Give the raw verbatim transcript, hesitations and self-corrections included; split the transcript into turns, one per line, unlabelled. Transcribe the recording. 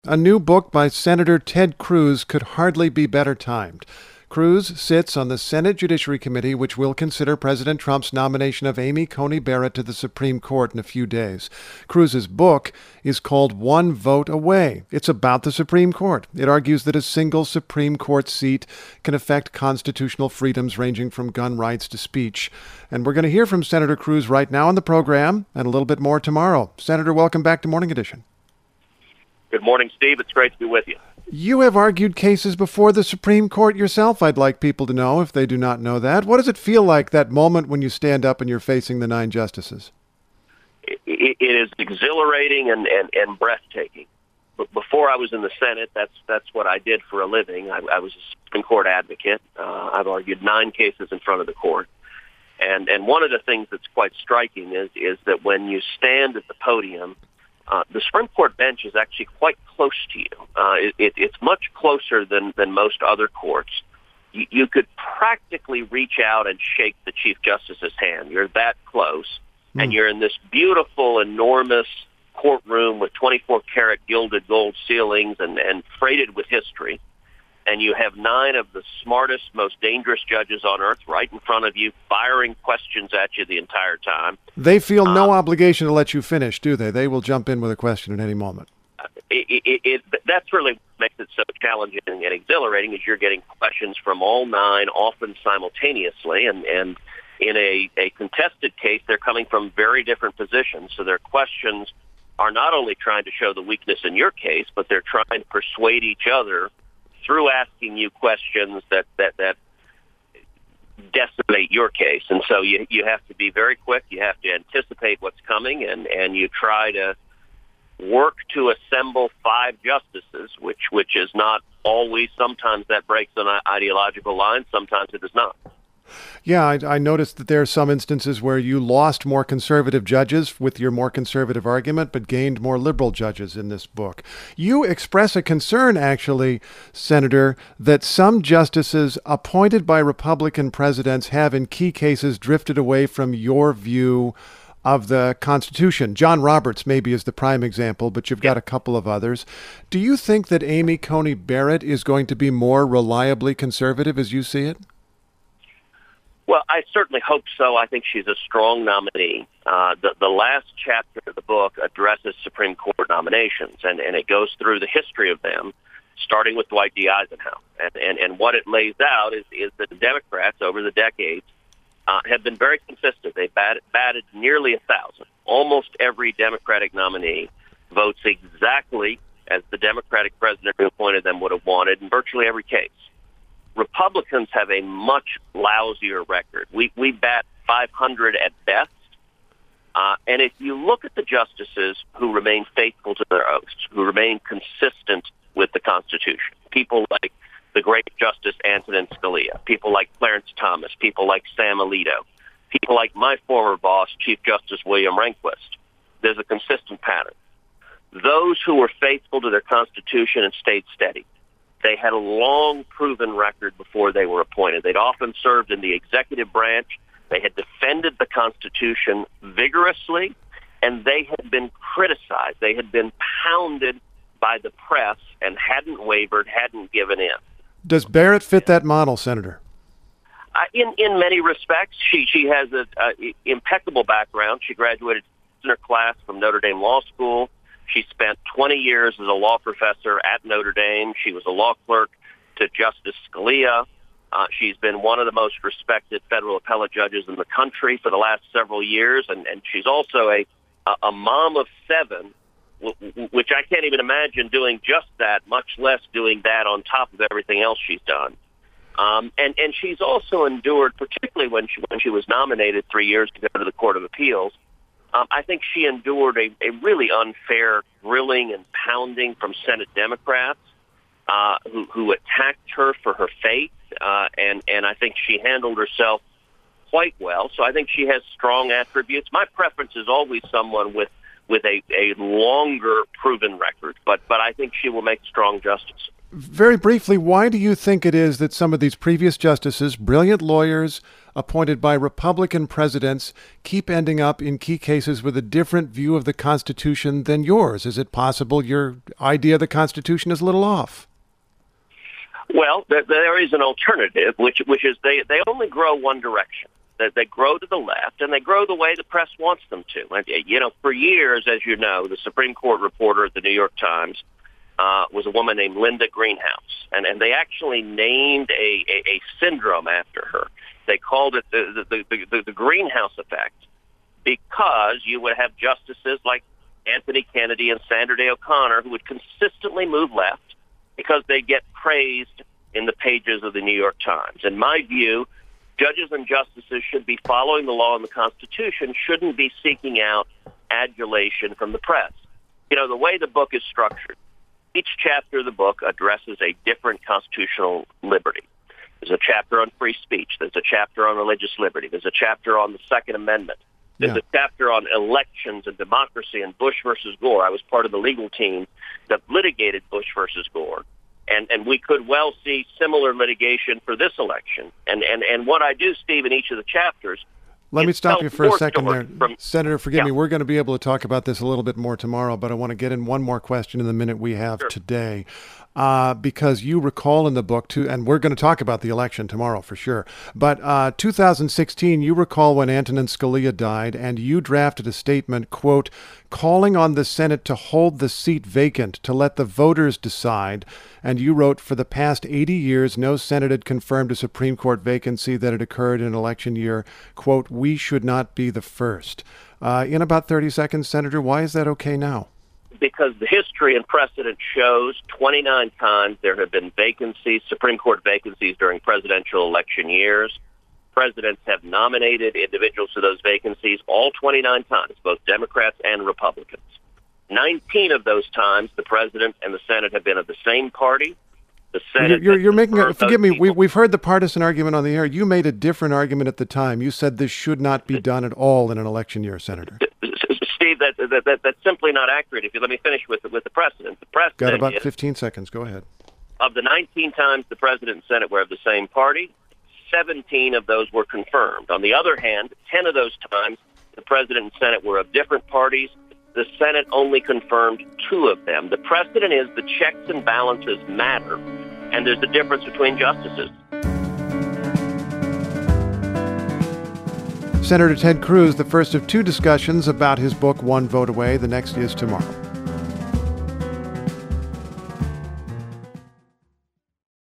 A new book by Senator Ted Cruz could hardly be better timed. Cruz sits on the Senate Judiciary Committee, which will consider President Trump's nomination of Amy Coney Barrett to the Supreme Court in a few days. Cruz's book is called One Vote Away. It's about the Supreme Court. It argues that a single Supreme Court seat can affect constitutional freedoms ranging from gun rights to speech. And we're going to hear from Senator Cruz right now on the program and a little bit more tomorrow. Senator, welcome back to Morning Edition.
Good morning, Steve. It's great to be with you.
You have argued cases before the Supreme Court yourself. I'd like people to know, if they do not know that. What does it feel like, that moment when you stand up and you're facing the nine justices?
It, it is exhilarating and, and, and breathtaking. But before I was in the Senate, that's that's what I did for a living. I, I was a Supreme Court advocate. Uh, I've argued nine cases in front of the court. And and one of the things that's quite striking is is that when you stand at the podium, Uh, the Supreme Court bench is actually quite close to you. Uh, it, it, it's much closer than, than most other courts. You, you could practically reach out and shake the Chief Justice's hand. You're that close. Mm. And you're in this beautiful, enormous courtroom with twenty-four karat gilded gold ceilings and, and freighted with history. And you have nine of the smartest, most dangerous judges on earth right in front of you, firing questions at you the entire time.
They feel no um, obligation to let you finish, do they? They will jump in with a question at any moment.
It, it, it, that's really what makes it so challenging and exhilarating, is you're getting questions from all nine, often simultaneously. And, and in a, a contested case, they're coming from very different positions. So their questions are not only trying to show the weakness in your case, but they're trying to persuade each other through asking you questions that, that, that decimate your case. And so you you have to be very quick. You have to anticipate what's coming, and, and you try to work to assemble five justices, which, which is not always. Sometimes that breaks an ideological line. Sometimes it does not.
Yeah, I, I noticed that there are some instances where you lost more conservative judges with your more conservative argument, but gained more liberal judges in this book. You express a concern, actually, Senator, that some justices appointed by Republican presidents have in key cases drifted away from your view of the Constitution. John Roberts maybe is the prime example, but you've got a couple of others. Do you think that Amy Coney Barrett is going to be more reliably conservative as you see it?
Well, I certainly hope so. I think she's a strong nominee. Uh, the, the last chapter of the book addresses Supreme Court nominations, and, and it goes through the history of them, starting with Dwight D. Eisenhower. And, and, and what it lays out is, is that the Democrats over the decades uh, have been very consistent. They batted, batted nearly a thousand. Almost every Democratic nominee votes exactly as the Democratic president who appointed them would have wanted in virtually every case. Republicans have a much lousier record. We we bat five hundred at best. Uh, and if you look at the justices who remain faithful to their oaths, who remain consistent with the Constitution, people like the great Justice Antonin Scalia, people like Clarence Thomas, people like Sam Alito, people like my former boss, Chief Justice William Rehnquist, there's a consistent pattern. Those who were faithful to their Constitution and stayed steady, they had a long proven record before they were appointed. They'd often served in the executive branch. They had defended the Constitution vigorously, and they had been criticized. They had been pounded by the press and hadn't wavered, hadn't given in.
Does Barrett fit that model, Senator?
Uh, in in many respects, she she has an impeccable background. She graduated in her class from Notre Dame Law School. She spent twenty years as a law professor at Notre Dame. She was a law clerk to Justice Scalia. Uh, she's been one of the most respected federal appellate judges in the country for the last several years, and, and she's also a, a mom of seven, w- which I can't even imagine doing just that, much less doing that on top of everything else she's done. Um, and, and she's also endured, particularly when she, when she was nominated three years to go to the Court of Appeals, Um, I think she endured a, a really unfair grilling and pounding from Senate Democrats uh, who, who attacked her for her faith, uh, and, and I think she handled herself quite well. So I think she has strong attributes. My preference is always someone with, with a, a longer proven record, but, but I think she will make strong justice.
Very briefly, why do you think it is that some of these previous justices, brilliant lawyers, appointed by Republican presidents keep ending up in key cases with a different view of the Constitution than yours? Is it possible your idea of the Constitution is a little off?
Well, there, there is an alternative, which which is they, they only grow one direction. They, they grow to the left, and they grow the way the press wants them to. And, you know, for years, as you know, the Supreme Court reporter at the New York Times uh, was a woman named Linda Greenhouse, and, and they actually named a, a, a syndrome after her. They called it the, the, the, the, the Greenhouse effect, because you would have justices like Anthony Kennedy and Sandra Day O'Connor who would consistently move left because they get praised in the pages of the New York Times. In my view, judges and justices should be following the law and the Constitution, shouldn't be seeking out adulation from the press. You know, the way the book is structured, each chapter of the book addresses a different constitutional liberty. There's a chapter on free speech. There's a chapter on religious liberty. There's a chapter on the Second Amendment. There's yeah. a chapter on elections and democracy and Bush versus Gore. I was part of the legal team that litigated Bush versus Gore. And and we could well see similar litigation for this election. And and, and what I do, Steve, in each of the chapters...
Let me stop you for a second there.
From,
Senator, forgive
yeah.
me, we're going to be able to talk about this a little bit more tomorrow, but I want to get in one more question in the minute we have
sure.
today. Uh, because you recall in the book, too, and we're going to talk about the election tomorrow for sure, but uh, two thousand sixteen, you recall when Antonin Scalia died, and you drafted a statement, quote, calling on the Senate to hold the seat vacant, to let the voters decide. And you wrote, for the past eighty years, no Senate had confirmed a Supreme Court vacancy that had occurred in an election year. Quote, we should not be the first. Uh, in about thirty seconds, Senator, why is that okay now?
Because the history and precedent shows twenty-nine times there have been vacancies, Supreme Court vacancies during presidential election years. Presidents have nominated individuals to those vacancies all twenty-nine times, both Democrats and Republicans. nineteen of those times, the president and the Senate have been of the same party. The Senate
you're, you're making a, forgive me, we,
people.
we've heard the partisan argument on the air. You made a different argument at the time. You said this should not be done at all in an election year, Senator.
Steve, that, that, that, that's simply not accurate. If you let me finish with, with the precedent. The precedent
Got about
is,
fifteen seconds. Go ahead.
Of the nineteen times the president and Senate were of the same party, seventeen of those were confirmed. On the other hand, ten of those times the president and Senate were of different parties. The Senate only confirmed two of them. The precedent is the checks and balances matter, and there's a difference between justices.
Senator Ted Cruz, the first of two discussions about his book, One Vote Away. The next is tomorrow.